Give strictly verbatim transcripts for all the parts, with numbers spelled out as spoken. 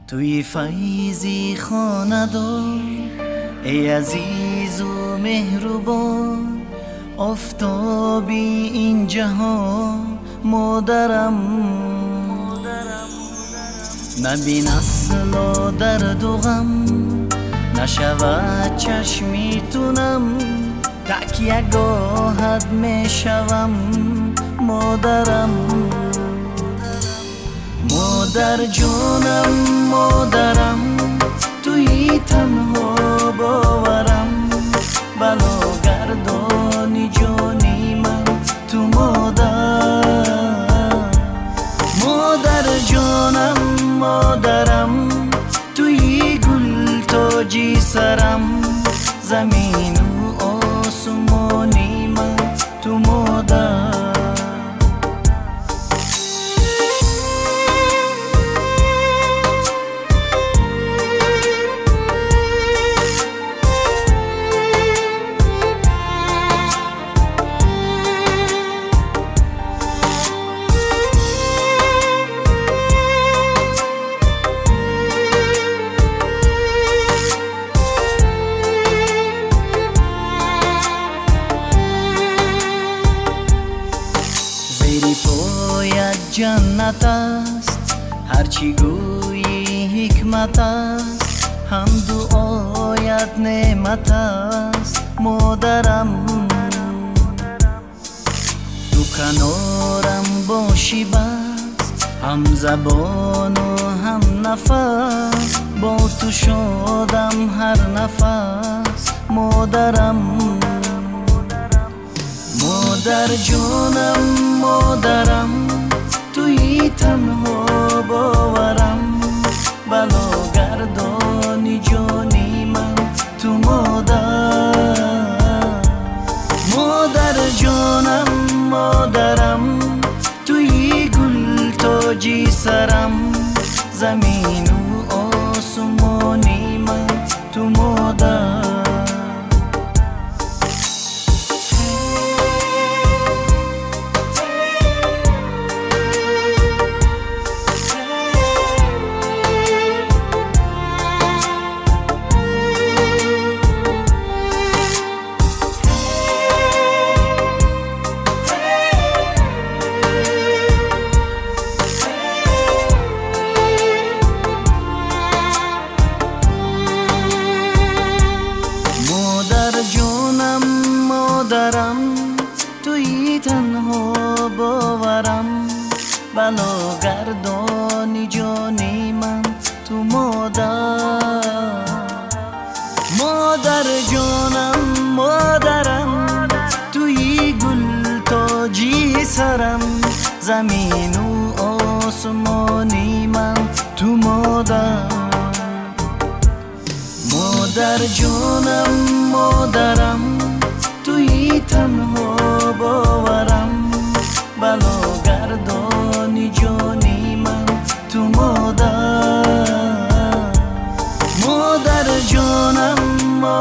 توی فیضی خاندار ای عزیز و مهربان، آفتابی این جهان مادرم. نبین اصلا درد و غم نشود چشمیتونم، تکیه گاهت میشوم مادرم. مادر جانم مادرم، توی تنها باورم، بلا گردانی جانی من تو مادر. مادر جانم مادرم، توی گل تاجی سرم، زمین و آسمانی من تو مادر. زیر پایت جنت است، هرچی گویی حکمت است، هم دعایت نعمت است مادرم. تو کنارم باشی بس، هم زبان و هم نفس، با تو شادم هر نفس مادرم. مادر جانم مادرم، توی تنها باورم، بلا گردانی جانی من تو مادر. مادر جانم مادرم، توی گل تاجی سرم، زمین و آسمانی من تو مادر. جانم مادرم، توی تنها باورم، بلا گردانی جانی من تو مادر. مادر جانم مادرم، توی گل تاجی سرم، زمین و آسمانی من تو مادر. مادر جانم مادرم، توی تنها باورم، بلا گردانی جانی من تو مادر. مادر جانم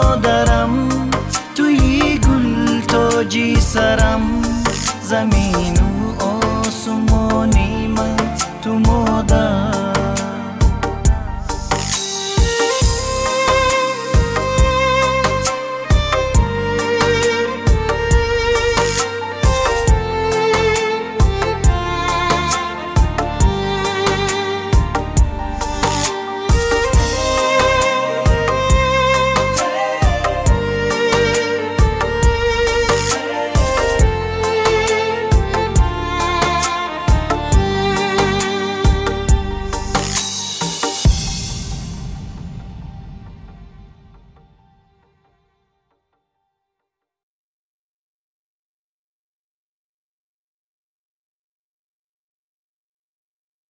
مادرم، توی گل تاجی سرم، زمین